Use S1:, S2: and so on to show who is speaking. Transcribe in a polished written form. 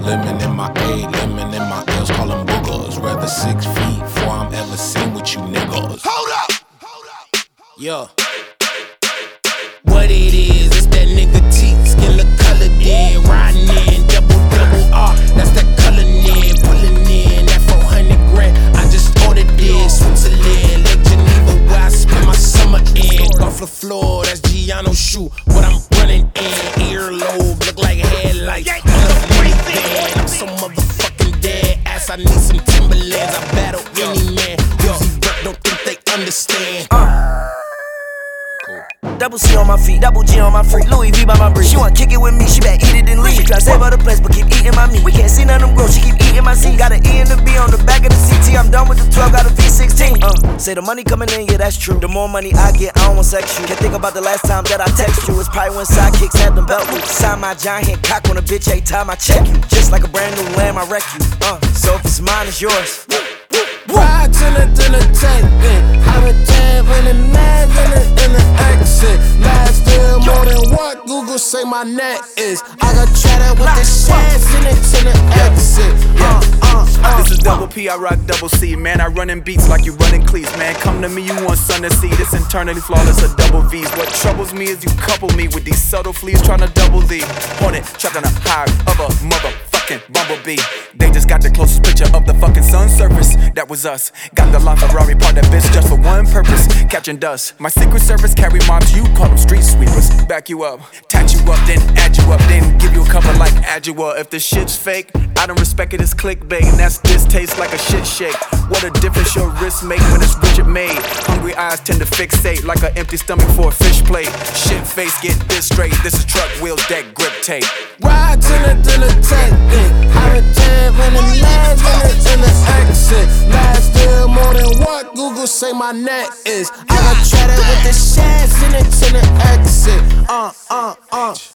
S1: Lemon in my A, lemon in my L's, call them boogers. Rather 6 feet before I'm ever seen with you niggas.
S2: Hold up!
S1: Yeah. What it is, it's that nigga T, skin look colored in, riding in, double R, that's that color in, pulling in, that 400 grand, I just ordered this, Switzerland, Lake Geneva, where I spend my summer in, off the floor, that's Gianno's shoe, what I'm running in, earlobe, look like headlights, on the minivan, I'm so motherfucking dead ass, I need some Timberlands, I battle any man, Uzi Vert, don't think they understand.
S3: Double C on my feet, double G on my freak, Louis V by my breed. She wanna kick it with me, she better eat it and leave. She try to save her the place, but keep eating my meat. We can't see none of them grow, she keep eating my seed. Got an E and a B on the back of the CT. I'm done with the 12, got a V16. Say the money coming in, yeah, that's true. The more money I get, I don't want sex you. Can't think about the last time that I text you. It's probably when sidekicks had them belt loops. Sign my giant hand cock on a bitch every time I check you. Just like a brand new lamb, I wreck you. So if it's mine, it's yours.
S1: Ride to the tank, have a tab in the mag in the exit. Last deal more than what Google say my net is. I got chatter with the shares in it to the exit.
S4: This is double P, I rock double C. Man, I run in beats like you running cleats. Man, come to me, you want sun to see. This internally flawless, a double V's. What troubles me is you couple me with these subtle fleas trying to double D. Hornet, trapped on a high of a motherfucking bumblebee. They just got the closest picture of the fucking sun's surface. That was us. Got the LaFerrari part that bitch just for one purpose, catching dust. My secret service carry mobs, you call them street sweepers. Back you up, tat you up, then add you up, then give you a cover like Adjua. If the shit's fake, I don't respect it as clickbait, and that's this tastes like a shit shake. What a difference your wrist make when it's Richard made. Hungry eyes tend to fixate like an empty stomach for a fish plate. Shit face, get this straight. This is truck wheel deck grip tape.
S1: Ride to the tank, have a tab in the mag in the exit. Last deal more than what Google say my net is. I got chatter with the shares in it to the exit.